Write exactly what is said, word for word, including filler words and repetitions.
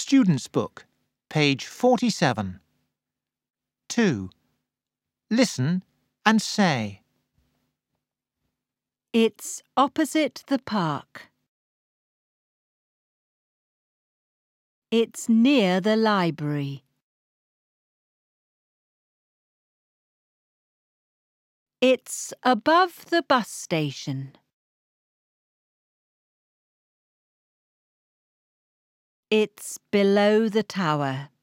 Student's Book, page forty-seven. two. Listen and say. It's opposite the park. It's near the library. It's above the bus station. It's below the tower.